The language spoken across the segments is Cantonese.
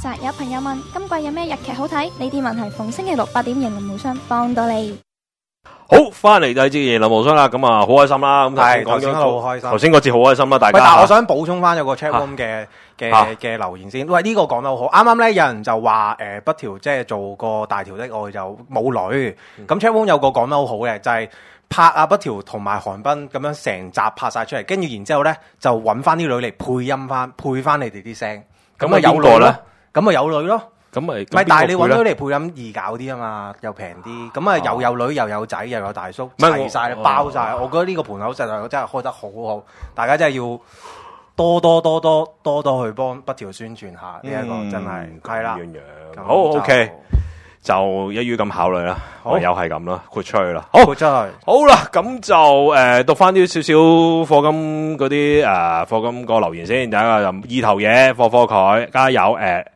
實有朋友問今季有咩日劇好睇？呢啲問題逢星期六8點贏林無雙幫到你。 好，翻嚟第二節贏林無雙啦，咁啊好開心啦，咁頭先好開心， 頭先嗰節好開心啦，大家。 但係我想補充翻有個 chat room 嘅留言先。喂，呢個講得好好。啱啱咧有人就話北條即係做個大條的愛就冇女。咁 chat room 有個講得好好嘅，就係拍阿北條同埋韓彬咁樣成集拍晒出嚟，跟住然之後咧就揾翻啲女嚟配音翻，配翻你哋啲聲。咁啊有女咯，咁啊有女咯。 咁咪但係你揾到嚟配音易搞啲啊嘛，又平啲，咁啊又有女又有仔又有大叔，齊晒包晒。我覺得呢個盤口實在真係開得好好，大家真係要多去幫北條宣傳下呢一個真係係啦。 好 OK， 就一於咁考慮啦，唯有係咁啦，豁出去啦。 好，豁出去。好啦，咁就讀翻啲少少課金嗰啲課金個留言先。第一個就意頭嘢，課佢加油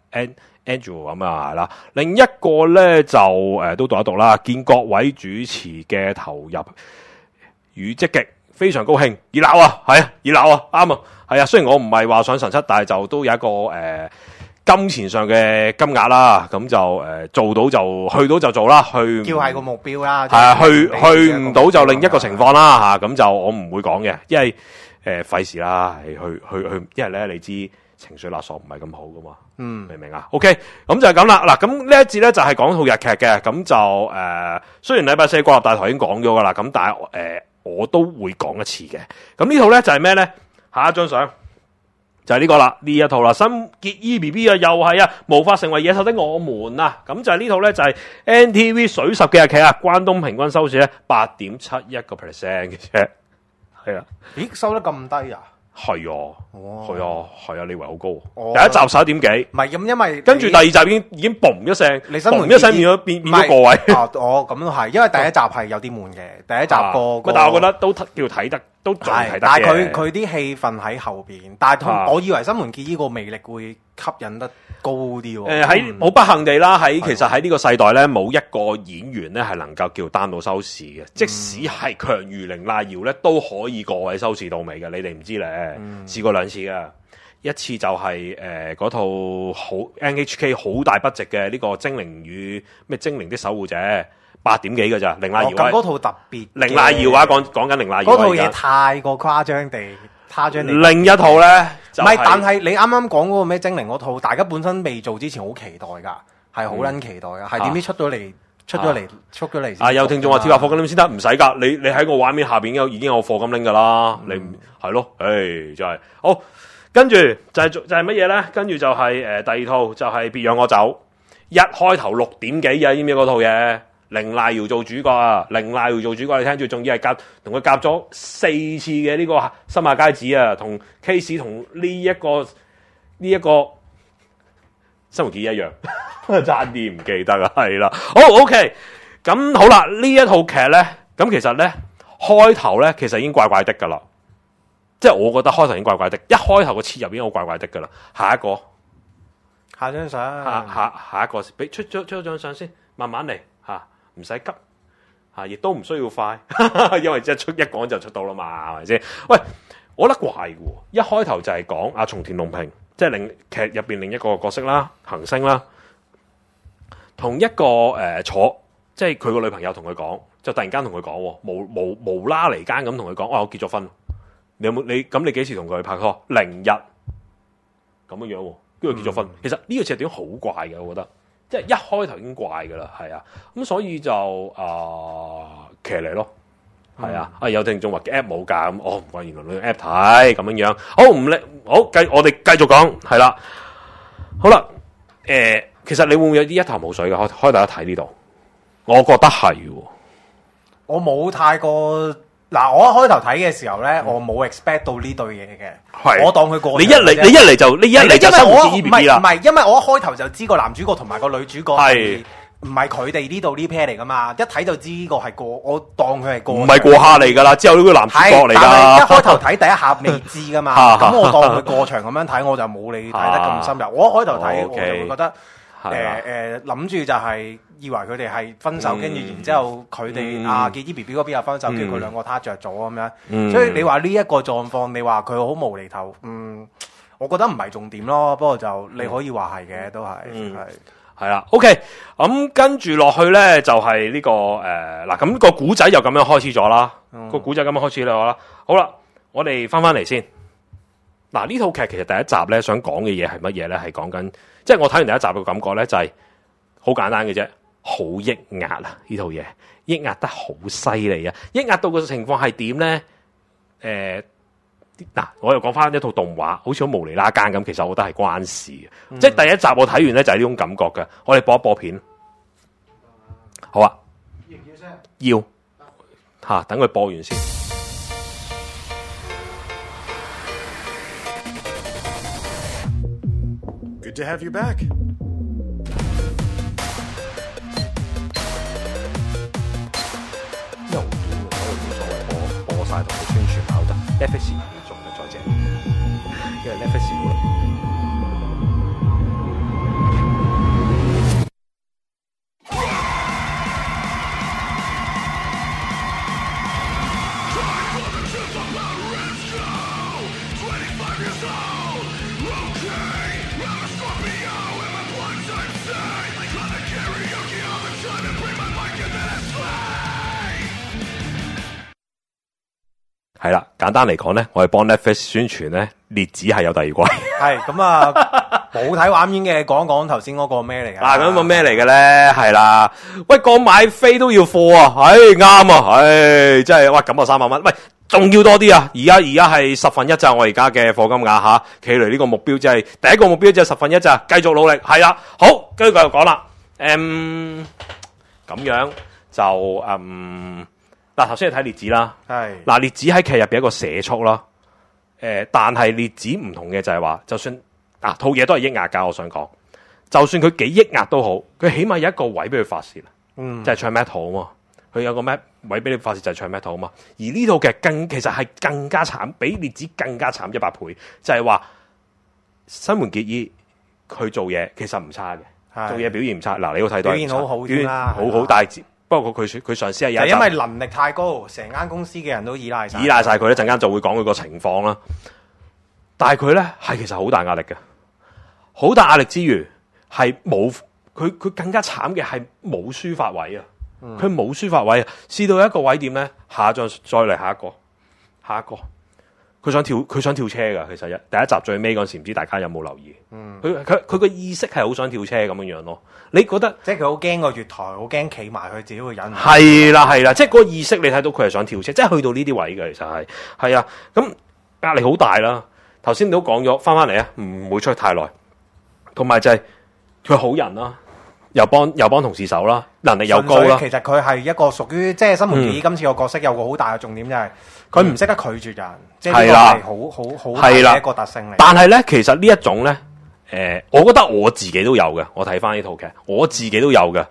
Andrew 咁啊係啦，另一個咧就都讀一讀啦。見各位主持嘅投入與積極，非常高興，熱鬧啊，係啊，熱鬧啊，啱啊，係啊。雖然我唔係話上神七，但係就都有一個金錢上嘅金額啦。咁就做到就去到就做啦，去叫係個目標啦。 係啊，去唔到就另一個情況啦嚇。咁就我唔會講嘅，因為費事啦，係去，因為咧你知。情緒勒索唔係咁好噶嘛，明唔明啊 ？OK， 咁就係咁啦。嗱，咁呢一節咧就係講套日劇嘅，咁就雖然禮拜四國立大台已經講咗噶啦，咁但係我都會講一次嘅。咁呢套咧就係咩咧？下一張相就係呢個啦，呢一套啦，新結衣 BB 啊，又係啊，無法成為野獸的我們啊，咁就係呢套咧就係 NTV 水10嘅日劇啊，關東平均收視咧8.71%嘅啫，係啊， 咦，收得咁低啊？ 係啊，係啊，你以為好高？第一集11點幾， 唔係咁，因為跟住第二集已經嘣一聲， 你新聞一聲變咗個位。 咁都係，因為第一集係有啲悶嘅，第一集個但係我覺得都叫睇得，都仲睇得嘅。 但係佢啲戲份喺後邊，但係我以為新垣結衣個魅力會吸引得高啲喎。 喺好不幸地啦，其實喺呢個世代咧，冇一個演員咧係能夠叫單到收視嘅，即使係強如綾瀨遙咧，都可以個位收視到尾嘅。你哋唔知咧。試過2次噶，一次就係嗰套好 NHK 好大筆值嘅呢個精靈與咩精靈的守護者8點幾嘅咋，綾瀨遙咁嗰套特別， 綾瀨遙啊，講緊綾瀨遙嗰套嘢太過誇張地。 另一套咧，唔係， 但係你啱啱講嗰個咩精靈嗰套，大家本身未做之前好期待噶，係好撚期待噶，係點知出咗嚟先。 有聽眾話貼下課金拎先得，唔使噶，你喺個畫面下邊已經有課金拎噶啦，你係咯，真係好。跟住就係乜嘢咧？跟住就係第二套就係別讓我走，一開頭6點幾啊，知唔知嗰套嘢？綾瀨遙做主角啊，綾瀨遙做主角，你聽住，仲要係同佢夾咗4次嘅呢個新馬佳子啊，同 case 同呢一個新垣結衣一樣，差啲唔記得啊，係啦，好 OK， 咁好啦，呢一套劇咧，咁其實咧開頭咧其實已經怪怪的噶啦，即係我覺得開頭已經怪怪的，一開頭個切入已經好怪怪的噶啦，下張相，下一個，俾出咗張相先，慢慢嚟吓，唔使急吓，亦都唔需要快，因為即係一講就出到啦嘛，係咪先？喂，我覺得怪嘅，一開頭就係講阿松田龍平，即係劇入邊另一個角色啦，行星啦，同一個即係佢個女朋友同佢講，就突然間同佢講，無啦嚟間咁同佢講，我結咗婚，你有冇你幾時同佢拍拖？0日咁樣樣，跟住結咗婚。其實呢個設定好怪嘅，我覺得。即係一開頭已經怪噶啦，係啊，咁所以就騎嚟咯，係啊，有聽眾話 app 冇噶，咁唔怪，原來你用 app 睇咁樣樣，好唔叻，好我哋繼續講，係啦，好啦，其實你會唔會有啲一頭霧水嘅？開大家睇呢度，我覺得係， 我冇太過。嗱，我一開頭睇嘅時候咧，我冇 expect 到呢對嘢嘅，我當佢過。你一嚟就新垣結衣 BB 啦，唔係，因為我一開頭就知個男主角同埋個女主角係唔係佢哋呢度呢 pair 嚟噶嘛，一睇就知呢個係過，我當佢係過，唔係過客嚟噶啦，之後呢個男主角嚟噶。但係一開頭睇第一下未知噶嘛，咁我當佢過場咁樣睇，我就冇你睇得咁深入。我一開頭睇我就會覺得。諗住就係以為佢哋係分手，跟住然之後佢哋結衣 BB 嗰邊又分手，叫佢兩個他着咗咁樣。所以你話呢一個狀況，你話佢好無厘頭， 我覺得唔係重點咯。不過就你可以話係嘅，都係係啦。OK， 咁跟住落去咧就係呢個嗱，咁個古仔就咁樣開始咗啦。個古仔咁樣開始啦。好啦，我哋翻嚟先。嗱，呢套劇其實第一集咧想講嘅嘢係乜嘢咧？係講緊，即係我睇完第一集嘅感覺咧，就係好簡單嘅啫，好抑壓啊！呢套嘢抑壓得好犀利啊！抑壓到個情況係點咧？嗱，我又講翻一套動畫，好似好無厘啦更咁，其實我覺得係關事嘅。即係第一集我睇完咧就係呢種感覺嘅。我哋播一播片，好啊？要唔要聲？要吓，等佢播完先。 Good to have you back. 又短嘅，所以冇所謂，播晒同佢宣傳下都得。Netflix 唔做嘅再正，因為 Netflix 少啦。係啦，簡單嚟講咧，我係幫 Netflix 宣傳咧，烈子係有第二季。 係咁啊，冇睇畫面嘅講一講頭先嗰個咩嚟㗎？ 嗱，咁個咩嚟嘅咧？係啦，喂，講買飛都要貨啊！唉，啱啊！唉，真係，哇，咁啊300蚊，喂，仲要多啲啊！而家係1/10咋，我而家嘅課金額吓，企嚟呢個目標即係第一個目標即係1/10咋，繼續努力。係啦，好，跟住繼續講啦。咁樣就嗱，頭先係睇烈子啦， 係嗱，烈子喺劇入邊一個社畜啦，但係烈子唔同嘅就係話，就算套嘢都係抑壓㗎，我想講，就算佢幾抑壓都好，佢起碼有一個位俾佢發泄，就係唱 metal 啊嘛，佢有個咩位俾你發泄就係唱 metal 啊嘛，而呢套劇其實係更加慘，比烈子更加慘100倍，就係話新垣結衣佢做嘢其實唔差嘅，做嘢表現唔差，嗱，你都睇到表現好好啲啦， 好好大。不過佢上司係有， 因為能力太高，成間公司嘅人都依賴晒佢咧。陣間就會講佢個情況啦。但係佢咧係其實好大壓力嘅，好大壓力之餘係冇佢更加慘嘅係冇抒發位啊！佢冇抒發位啊！試到一個位點咧，下一張再嚟下一個，佢想跳車㗎。其實第一集最尾嗰時，唔知大家有冇留意？佢個意識係好想跳車咁樣咯。你覺得即係佢好驚個月台，好驚企埋佢自己會忍唔住。 係啦，即係嗰個意識你睇到佢係想跳車，即係去到呢啲位嘅，其實係啊。咁壓力好大啦。頭先你都講咗，翻嚟啊，唔會出去太耐。同埋就係佢好人啦，又幫同事手啦，能力又高啦。 其實佢係一個屬於即係新垣結衣今次個角色有個好大嘅重點就係佢唔識得拒絕人，即係呢個係好大嘅一個特性嚟。 但係咧，其實呢一種咧。我覺得我自己都有嘅，我睇翻呢套劇，我自己都有嘅。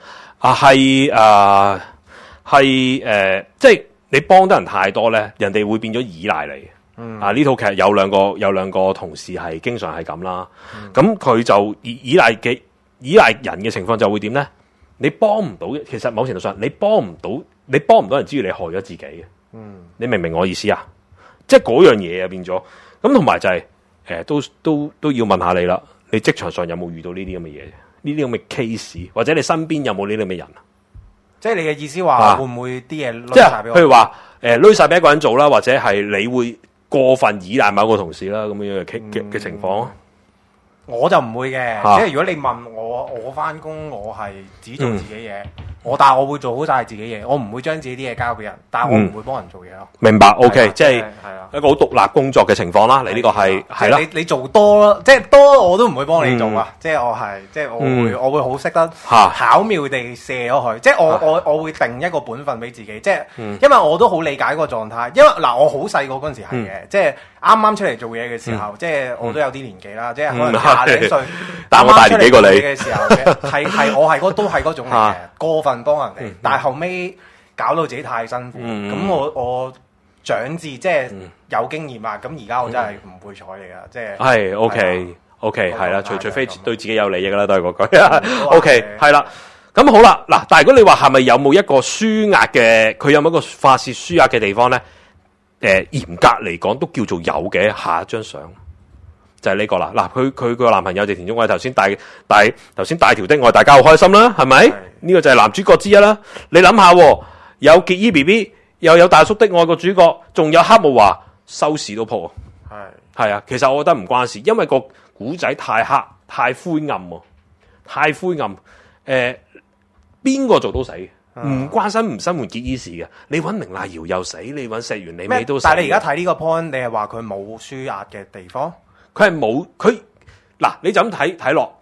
即係你幫得人太多咧，人哋會變咗依賴你。呢套劇有兩個同事係經常係咁啦。咁佢就依賴人嘅情況就會點咧？你幫唔到，其實某程度上你幫唔到人之餘，你害咗自己嘅。你明唔明我意思啊？即係嗰樣嘢啊變咗。咁同埋就係都要問下你啦。你職場上有冇遇到呢啲咁嘅嘢？呢啲咁嘅 case， 或者你身邊有冇呢啲咁嘅人？即係你嘅意思話會唔會啲嘢即係譬如話攏晒俾一個人做啦，或者係你會過分依賴某個同事啦咁樣嘅情況？ 我就唔會嘅，即係如果你問我翻工，我係只做自己嘢。但係我會做好晒自己嘢，我唔會將自己啲嘢交俾人，但係我唔會幫人做嘢咯。明白 ，OK， 即係一個好獨立工作嘅情況啦。你呢個係啦， 你做多咯，即係多我都唔會幫你做啊。即係我會好識得巧妙地卸咗佢。即係我會定一個本分俾自己，即係因為我都好理解嗰個狀態。因為嗱，我好細個嗰陣時係嘅，即係啱啱出嚟做嘢嘅時候，即係我都有啲年紀啦，即係可能20幾歲， 但我大年幾過你嘅時候係我都係嗰種嚟嘅，過分幫人哋，但係後尾搞到自己太辛苦，咁我長智即係有經驗啊，咁而家我真係唔會睬你噶，即係係 OK 係啦，除非對自己有利益噶啦，都係嗰句 OK 係啦，咁好啦，嗱，但係如果你話係咪有冇一個舒壓嘅，佢有冇一個發泄舒壓嘅地方咧？嚴格嚟講都叫做有嘅。下一張相就係呢個啦。嗱，佢個男朋友就田中圭頭先大條的愛，大家好開心啦，係咪？呢個就係男主角之一啦。你諗下，有結衣 BB， 又有大叔的愛個主角，仲有黑木華，收視都破。係啊，其實我覺得唔關事，因為個古仔太黑、太灰暗喎，太灰暗。邊個做都死，唔關新垣結衣事嘅。你揾明瀨遙又死，你揾石原里美都死。 但係你而家睇呢個 point，你係話佢冇輸壓嘅地方？ 佢係冇佢嗱，你就咁睇落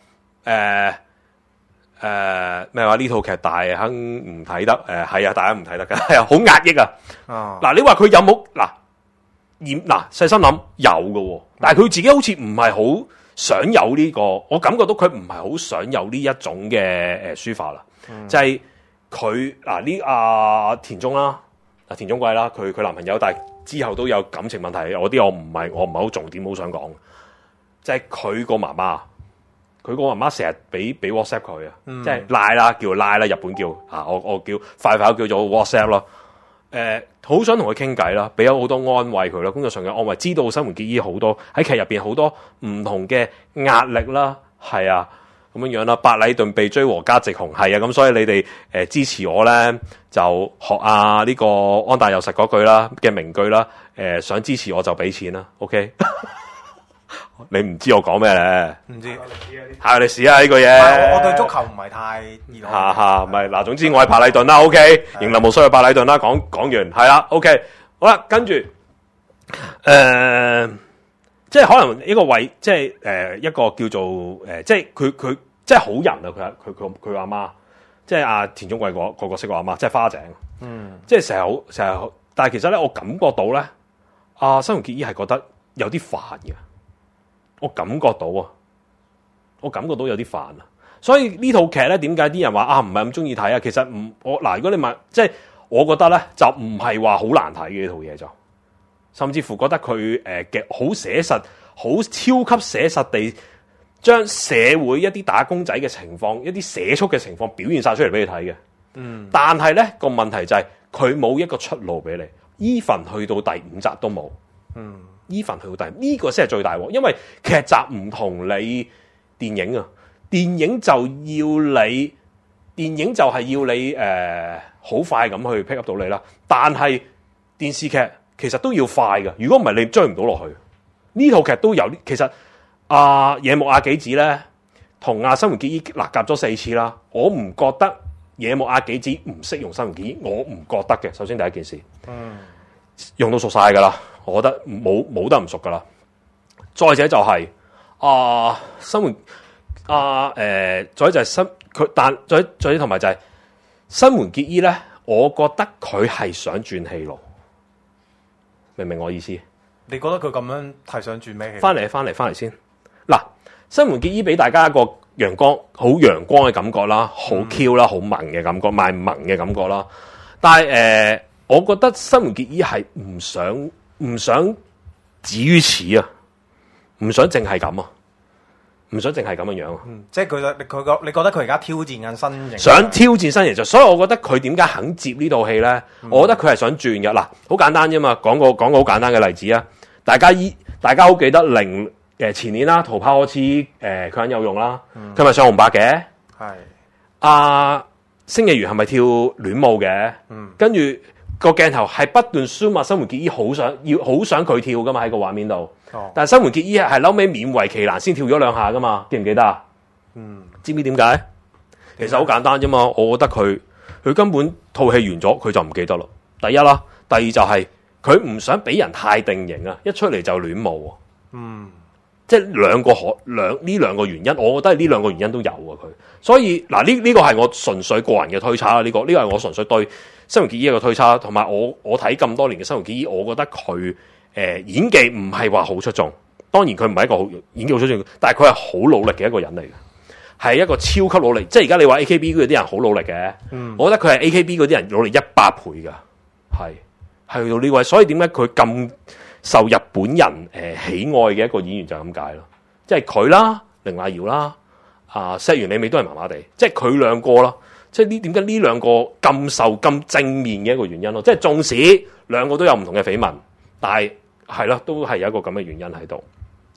咩話？呢套劇大亨唔睇得係啊，大家唔睇得㗎，係啊，好壓抑啊。嗱，你話佢有冇嗱細心諗有嘅，但係佢自己好似唔係好想有呢個，我感覺到佢唔係好想有呢一種嘅書法啦。就係佢田中啦，田中圭啦，佢男朋友，但係之後都有感情問題。我唔係好重點好想講，就係佢個媽媽，佢個媽媽成日俾 WhatsApp 佢啊，即係拉啦，叫拉啦，日本叫我叫快叫做 WhatsApp 咯。好想同佢傾偈啦，俾咗好多安慰佢啦，工作上嘅安慰，知道新垣結衣好多喺劇入邊好多唔同嘅壓力啦，係啊。咁樣啦，百禮頓被追和家直雄係啊，咁所以你哋支持我咧，就學呢個安大佑實嗰句啦嘅名句啦，想支持我就俾錢啦 ，OK？ 你唔知我講咩咧？唔知係歷史啊呢個嘢。 我對足球唔係太熱愛。 唔係嗱，總之我係百禮頓啦 ，OK？ 迎林無須係百禮頓啦，講完係啦 ，OK？ 好啦，跟住即係可能一個位，即係一個叫做即係佢即係好人啊！佢阿媽，即係阿田中圭個角色個阿媽，即係花井。即係成日，但係其實咧，我感覺到咧，新垣結衣係覺得有啲煩嘅。我感覺到有啲煩啊！所以呢套劇咧，點解啲人話唔係咁中意睇啊？其實如果你問，即係我覺得咧，就唔係話好難睇嘅呢套嘢就。甚至乎覺得佢嘅好寫實，好超級寫實地將社會一啲打工仔嘅情況，一啲社畜嘅情況表現晒出嚟俾你睇嘅。但係咧個問題就係佢冇一個出路俾你。even 去到第5集都冇。even 去到呢個先係最大鑊，因為劇集唔同你電影啊，電影就係要你好快咁去 pick up 到你啦。但係電視劇其實都要快嘅，如果唔係你追唔到落去。呢套劇都有，其實野木亞紀子咧同新垣結衣夾咗4次啦，我唔覺得野木亞紀子唔識用新垣結衣，我唔覺得嘅。首先第一件事，用到熟晒噶啦，我覺得冇得唔熟噶啦。再者就係新垣再就係再者同埋就係新垣結衣咧，我覺得佢係想轉戲路。明唔明我意思？ 你覺得佢咁樣係想轉咩戲？ 翻嚟先。嗱，新垣結衣俾大家一個好陽光嘅感覺啦，好 Q 啦，好萌嘅感覺，賣萌嘅感覺啦。但係我覺得新垣結衣係唔想止於此啊，唔想淨係咁啊，唔想淨係咁嘅樣啊。 即係你覺得佢而家挑戰緊新型， 想挑戰新型，所以我覺得佢點解肯接呢套戲咧？我覺得佢係想轉嘅。嗱，好簡單啫嘛，講個好簡單嘅例子啊。大家好記得前年啦，逃跑可恥佢很有用啦，佢咪上紅白嘅。係星野源係咪跳戀舞嘅？跟住個鏡頭係不斷 zoom 啊，新垣結衣好想佢跳噶嘛喺個畫面度。但係新垣結衣係嬲尾勉為其難先跳咗2下噶嘛，記唔記得啊？知唔知點解？其實好簡單啫嘛，我覺得佢根本套戲完咗佢就唔記得啦。第一啦，第二就係佢唔想俾人太定型啊，一出嚟就戀舞。即係呢兩個原因，我覺得係呢2個原因都有啊佢。所以嗱呢個係我純粹個人嘅推測啦，呢個係我純粹對新垣結衣一個推測，同埋我睇咁多年嘅新垣結衣，我覺得佢演技唔係話好出眾。當然佢唔係一個演技好出眾，但係佢係好努力嘅一個人嚟嘅，係一個超級努力。即係而家你話 AKB 嗰啲人好努力嘅，我覺得佢係 AKB 嗰啲人努力100倍噶，係去到呢位。所以點解佢咁受日本人喜愛嘅一個演員就係咁解咯，即係佢啦，綾瀨遙啦，石原里美都係麻麻地，即係佢2個啦，即係點解呢2個咁受咁正面嘅一個原因咯，即係縱使2個都有唔同嘅緋聞，但係咯，都係有一個咁嘅原因喺度。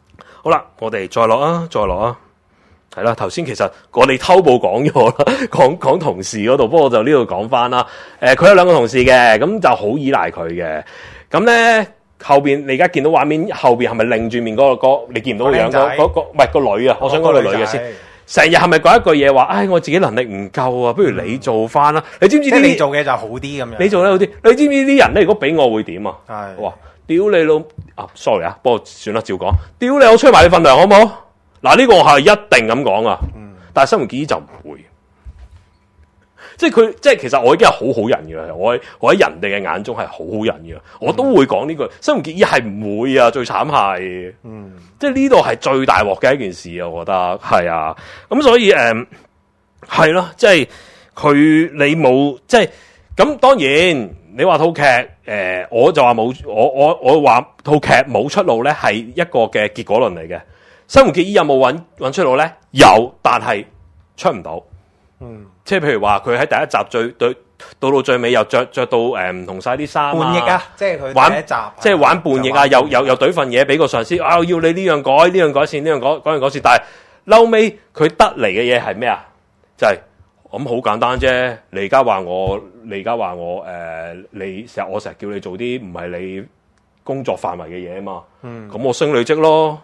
好啦，我哋再落啊，係啦。頭先其實我哋偷步講咗啦，講同事嗰度，不過我就呢度講翻啦。佢有兩個同事嘅，咁就好依賴佢嘅。咁咧後邊你而家見到畫面後邊係咪擰住面嗰個你見唔到個樣嗰個唔係個女啊？我想講個女嘅先。成日係咪講一句嘢話？唉，我自己能力唔夠啊，不如你做翻啦。你知唔知啲你做嘅就好啲咁樣？ 你做得好啲。你知唔知啲人咧？如果俾我會點啊？ 係哇！屌你老啊 ！sorry 啊，不過算啦，照講。屌你，我吹埋你份糧好唔好？嗱，呢個我係一定咁講啊。但係新垣結衣就唔會，即係佢，即係其實我已經係好好人嘅，我喺人哋嘅眼中係好好人嘅，我都會講呢句。新垣結衣係唔會啊，最慘係，即係呢度係最大鑊嘅一件事啊，我覺得係啊。咁所以係咯，即係佢你冇即係咁，當然。你話套劇我就話冇，我話套劇冇出路咧，係一個嘅結果論嚟嘅。新垣結衣有冇揾出路咧？有，但係出唔到。即係譬如話佢喺第一集到最尾又着到唔同晒啲衫啊， 叛逆啊，即係佢第一集， 即係玩叛逆啊，又懟份嘢俾個上司啊，要你呢樣改，呢樣改善，呢樣改善，但係嬲尾佢得嚟嘅嘢係咩啊？就係。咁好簡單啫！你而家話我你成日我成日叫你做啲唔係你工作範圍嘅嘢啊嘛。咁我升你職咯，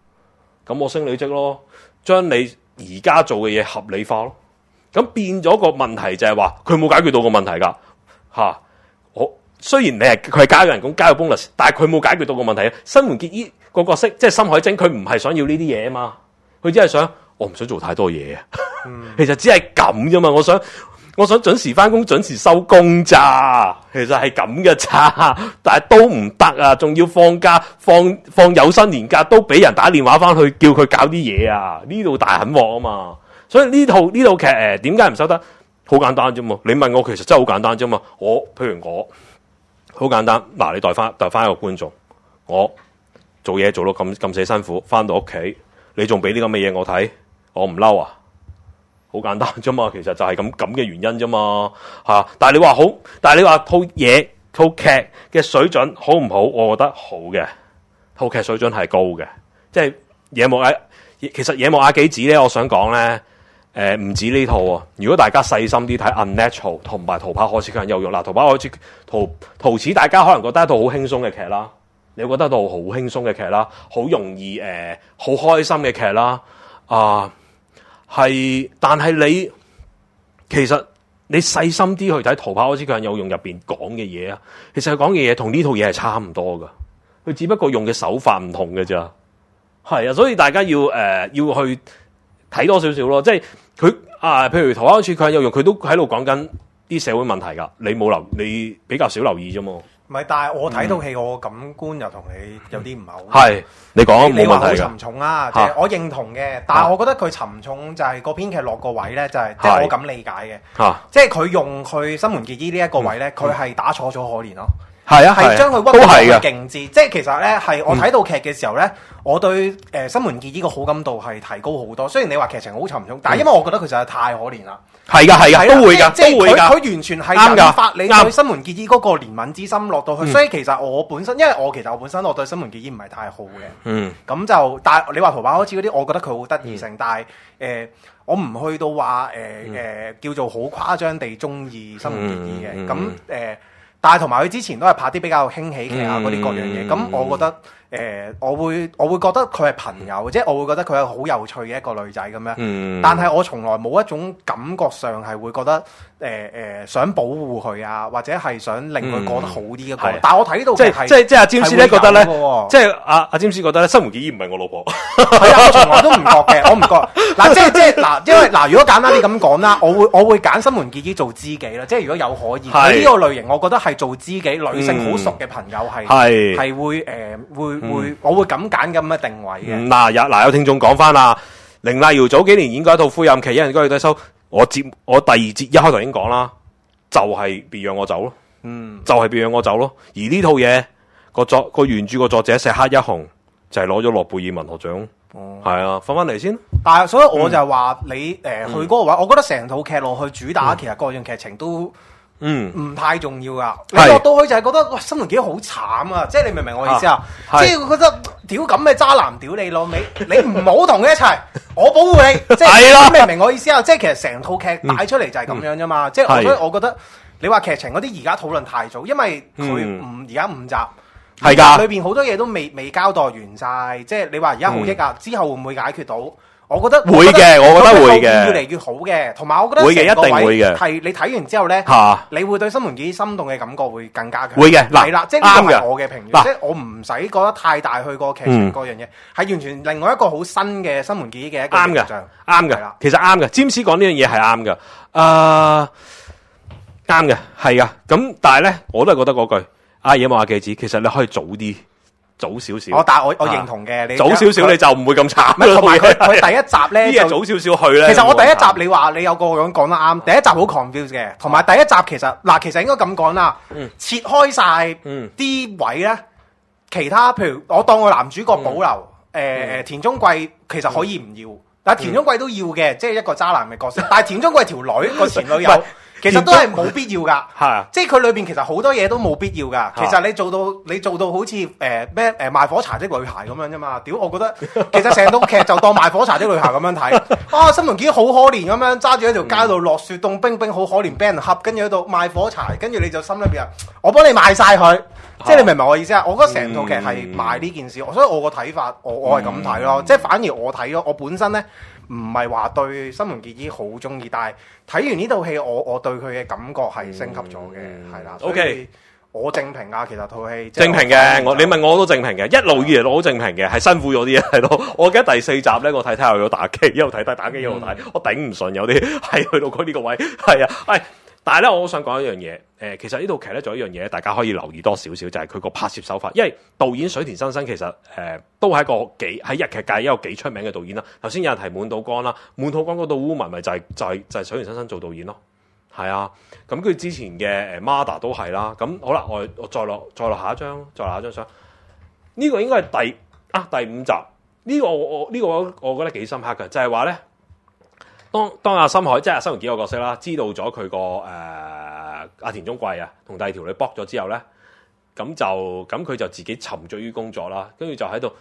將你而家做嘅嘢合理化咯。咁變咗個問題就係話佢冇解決到個問題㗎嚇。我雖然佢係加人工加個 bonus，但係佢冇解決到個問題。新垣結衣個角色即係深海晶，佢唔係想要呢啲嘢啊嘛，佢只係想我唔想做太多嘢啊。其實只係咁啫嘛，我想準時翻工，準時收工咋，其實係咁嘅咋，但係都唔得啊，仲要放假放有薪年假，都俾人打電話翻去叫佢搞啲嘢啊，呢度大狠鑊啊嘛，所以呢套劇點解唔收得？好簡單啫嘛，你問我其實真係好簡單啫嘛，譬如我好簡單，嗱你代翻一個觀眾，我做嘢做到咁死辛苦，翻到屋企你仲俾啲咁嘅嘢我睇，我唔嬲啊！好簡單啫嘛，其實就係咁嘅原因啫嘛嚇。但係你話套劇嘅水準好唔好？我覺得好嘅，套劇水準係高嘅。即係其實野木亞紀子咧，我想講咧，唔止呢套啊。如果大家細心啲睇 Unnatural 同埋逃跑可恥強有用嗱，逃跑可恥逃恥，大家可能覺得一套好輕鬆嘅劇啦，你會覺得一套好輕鬆嘅劇啦，好容易好開心嘅劇啦但係其實你細心啲去睇《逃跑可恥強有用》入邊講嘅嘢啊，其實佢講嘅嘢同呢套嘢係差唔多噶，佢只不過用嘅手法唔同嘅咋，係啊，所以大家要去睇多少少咯，即係佢譬如《逃跑可恥強有用》，佢都喺度講緊啲社會問題噶，你比較少留意啫嘛。唔係， 但係我睇套戲，我感官又同你有啲唔係好。 係你講冇問題㗎。你話好沉重啊，即係我認同嘅，但係我覺得佢沉重就係個編劇落個位咧，就係即係我咁理解嘅。即係佢用去新垣結衣呢一個位咧，佢係打楚楚可憐咯。係啊，係將佢屈到佢極致。即係其實咧，係我睇到劇嘅時候咧，我對新垣結衣個好感度係提高好多。雖然你話劇情好沉重，但係因為我覺得佢實在太可憐啦。係噶，都會噶，都會噶。佢完全係引發你對新垣結衣嗰個憐憫之心落到去。所以其實我本身，因為我本身我對新垣結衣唔係太好嘅。咁就但係你話逃跑可恥嗰啲，我覺得佢好得意性。但係我唔去到話叫做好誇張地中意新垣結衣嘅。咁但係同埋佢之前都係拍啲比較輕喜劇啊嗰啲各樣嘢。咁我覺得。我會覺得佢係朋友，即係我會覺得佢係好有趣嘅一個女仔咁樣。但係我從來冇一種感覺上係會覺得想保護佢啊，或者係想令佢過得好啲一個。但係我睇到即係阿詹士咧覺得咧，即係阿詹士覺得咧，新垣結衣唔係我老婆。係啊，我從來都唔覺嘅，我唔覺。嗱，即係嗱，因為嗱，如果簡單啲咁講啦，我會揀新垣結衣做知己啦。即係如果有可以，佢呢個類型，我覺得係做知己，女性好熟嘅朋友係會。我會咁揀咁嘅定位嘅。 有聽眾講翻啦，綾瀨遙早幾年演過一套《灰暗期》，有人嗰度低收。我第二節一開頭已經講啦，就係別讓我走咯。就係別讓我走咯。而呢套嘢個原著個作者石黑一雄就係攞咗諾貝爾文學獎。係啊，翻嚟先。 但係所以我就話你去嗰個位，我覺得成套劇落去主打，其實各樣劇情都唔太重要噶。你落到去就係覺得哇，新垣結衣好慘啊！即係你明唔明我意思啊？即係覺得屌咁嘅渣男屌你老味，你唔好同佢一齊，我保護你。即係明唔明我意思啊？即係其實成套劇帶出嚟就係咁樣啫嘛。即係所以我覺得你話劇情嗰啲而家討論太早，因為佢而家5集。係噶，裏邊好多嘢都未交代完晒，即係你話而家好抑壓，之後會唔會解決到？我覺得會嘅，我覺得會嘅， 越嚟越好嘅，同埋我覺得會嘅，一定會嘅。 係你睇完之後咧，你會對新垣結衣心動嘅感覺會更加強。 會嘅， 係啦，即係呢個係我嘅評語，即係我唔使覺得太大去個劇情嗰樣嘢，係完全另外一個好新嘅新垣結衣嘅一個形象。 啱嘅，其實啱嘅，詹士講呢樣嘢係啱嘅，啱嘅，係噶。咁但係咧，我都係覺得嗰句。野望阿記子，其實你可以早少少。 但係我認同嘅，你早少少你就唔會咁慘。 同埋佢第一集咧， 啲嘢早少少去咧。 其實我第一集你話你有個樣講得啱，第一集好 confuse 嘅，同埋第一集其實應該咁講啦，切開晒啲位咧，其他譬如我當個男主角保留，田中貴其實可以唔要，但係田中貴都要嘅，即係一個渣男嘅角色。但係田中貴條女個前女友。其實都係冇必要噶，即係佢裏邊其實好多嘢都冇必要噶。其實你做到好似賣火柴的女孩咁樣啫嘛。屌，我覺得其實成套劇就當賣火柴的女孩咁樣睇。新垣結衣好可憐咁樣揸住一條街度落雪凍冰冰，好可憐俾人恰，跟住喺度賣火柴，跟住你就心裏邊我幫你賣晒佢。即係你明唔明我意思啊？我覺得成套劇係賣呢件事，所以我個睇法我係咁睇咯。即係反而我睇咗，我本身咧唔係話對新垣結衣好中意，但係睇完呢套戲，我對佢嘅感覺係升級咗嘅，係啦。 OK， 我正評啊，其實套戲正評嘅，你問我都正評嘅，一路以嚟我都正評嘅，係辛苦咗啲嘢係咯。我記得第4集咧，我睇又有打機，一路睇打機一路睇，我頂唔順有啲係去到佢呢個位，係啊，但係咧，我好想講一樣嘢，其實呢套劇咧仲有一樣嘢，大家可以留意多少少，就係佢個拍攝手法。因為導演水田伸生其實都係一個喺日劇界一個幾出名嘅導演啦。頭先有人提滿島光啦，滿島光嗰套烏文咪就係水田伸生做導演咯。係啊，咁佢之前嘅Mada 都係啦。咁好啦，我再落下一張相。呢個應該係第5集。呢個我覺得幾深刻嘅，就係話咧。當阿深海即係阿新垣結衣個角色啦，知道咗佢個阿田中貴啊同第二條女搏咗之後咧，咁佢就自己沉醉於工作啦，跟住就喺度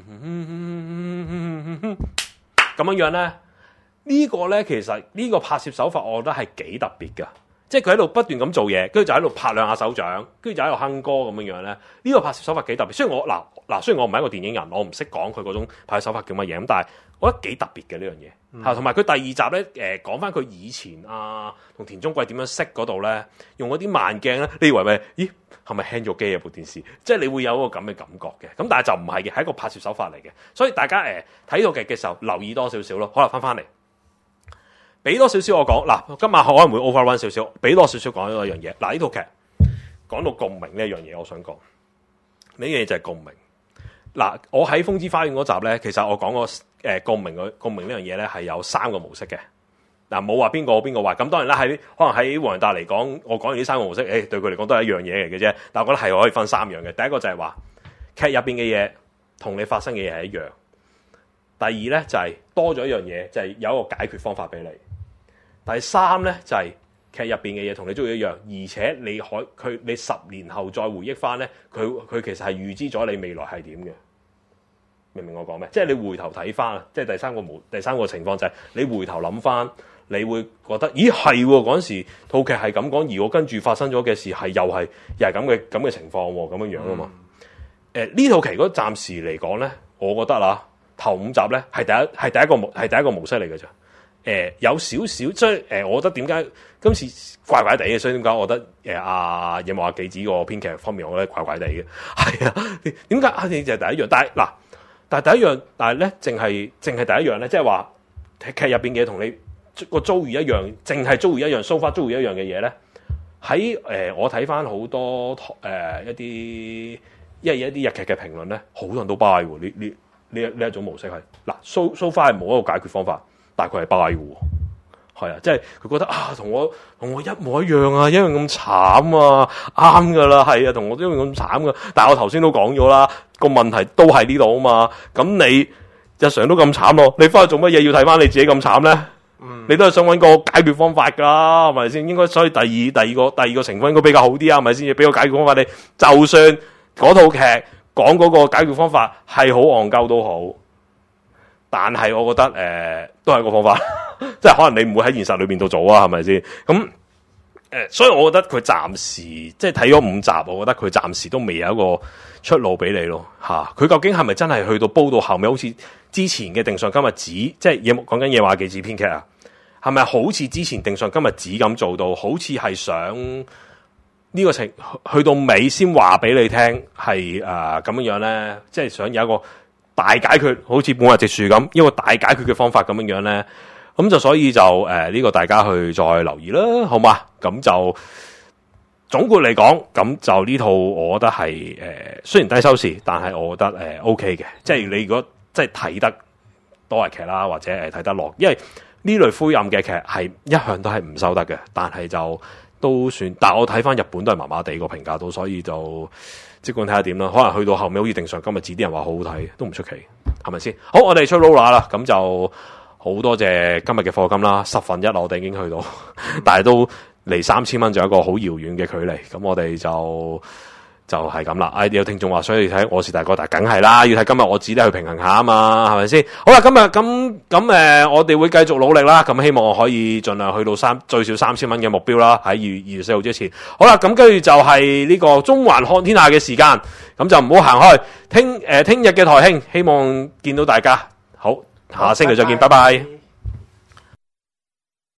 咁樣咧，呢個咧其實呢個拍攝手法我覺得係幾特別噶，即係佢喺度不斷咁做嘢，跟住就喺度拍兩下手掌，跟住就喺度哼歌咁樣咧，呢個拍攝手法幾特別。雖然我唔係一個電影人，我唔識講佢嗰種拍攝手法叫乜嘢，咁但係我覺得幾特別嘅呢樣嘢，同埋佢第2集咧，講翻佢以前同田中貴點樣識嗰度咧，用嗰啲慢鏡咧，你以為咪？咦，係咪 hang 咗機啊部電視？即係你會有一個咁嘅感覺嘅，咁但係就唔係嘅，係一個拍攝手法嚟嘅，所以大家睇套劇嘅時候留意多少少咯。好啦，翻嚟，俾多少少我講嗱，今晚可能會 overrun 少少，俾多少少講一樣嘢。嗱，呢套劇講到共鳴呢一樣嘢，我想講呢樣嘢就係共鳴。嗱，我喺風之花園嗰集咧，其實我講過共鳴呢樣嘢咧係有3個模式嘅。嗱，冇話邊個話，咁當然啦，可能喺黃仁達嚟講，我講完呢3個模式，對佢嚟講都係一樣嘢嚟嘅啫。但係我覺得係可以分3樣嘅。第一個就係話劇入邊嘅嘢同你發生嘅嘢係一樣。第二咧就係多咗一樣嘢，就係有一個解決方法俾你。第三咧就係劇入邊嘅嘢同你中意一樣，而且你10年後再回憶翻咧，佢其實係預知咗你未來係點嘅。明唔明我講咩？即係你回頭睇翻，即係第三個情況就係你回頭諗翻，你會覺得咦係喎，嗰陣時套劇係咁講，而我跟住發生咗嘅事係又係咁嘅情況喎，咁樣啊嘛。呢套劇如果暫時嚟講咧，我覺得啦，頭5集咧係第一個模式嚟嘅啫。有少少，即係我覺得點解今次怪怪地嘅，所以點解我覺得野望阿紀子個編劇方面，我覺得怪怪地嘅。係啊，點解你就係第一樣？但係第一樣，但係咧，淨係第一樣咧，即係話劇入邊嘅嘢同你個遭遇一樣，淨係遭遇一樣，so far遭遇一樣嘅嘢咧。喺我睇翻好多一啲日劇嘅評論咧，好多人都 buy 喎。呢一種模式係嗱，so far 係冇一個解決方法，但係佢係 buy 嘅喎。係啊，即係佢覺得同我一模一樣啊，一樣咁慘啊，啱噶啦，係啊，同我一樣咁慘噶。但係我頭先都講咗啦，個問題都係呢度啊嘛。咁你日常都咁慘咯，你翻去做乜嘢要睇翻你自己咁慘咧？ 你都係想揾個解決方法噶，係咪先？應該所以第二個情況應該比較好啲啊，係咪先？要俾個解決方法你，就算嗰套劇講嗰個解決方法係好戇鳩都好，但係我覺得都係個方法，即係可能你唔會喺現實裏邊度做啊，係咪先？咁所以我覺得佢暫時即係睇咗5集，我覺得佢暫時都未有一個出路俾你咯，佢究竟係咪真係去到煲到後尾，好似之前嘅定上今日子，即係講緊夜話記子編劇啊，係咪好似之前定上今日子咁做到，好似係想呢個情去到尾先話俾你聽係咁樣咧，即係想有一個大解決，好似本日直樹咁一個大解決嘅方法咁樣咧，咁就所以就呢個大家去再留意啦，好嘛？咁就總括嚟講，咁就呢套我覺得係雖然低收視，但係我覺得OK 嘅，即係你如果即係睇得多日劇啦，或者睇得落，因為呢類灰暗嘅劇係一向都係唔收得嘅，但係就都算，但係我睇翻日本都係麻麻地個評價到，所以就即管睇下點啦。可能去到後尾好似定上今日指啲人話好好睇，都唔出奇，係咪先？好，我哋出 Lola 啦，咁就好多謝今日嘅課金啦，1/10我哋已經去到，但係都離3000蚊仲有一個好遙遠嘅距離，咁我哋就係咁啦。有聽眾話，所以睇我是大哥大，梗係啦，要睇今日我指咧去平衡下啊嘛，係咪先？好啦，今日咁我哋會繼續努力啦。咁希望我可以盡量去到最少3000蚊嘅目標啦。喺2月4號之前，好啦，咁跟住就係呢個中環看天下嘅時間，咁就唔好行開。聽日嘅台慶，希望見到大家。好，下星期再見，拜拜。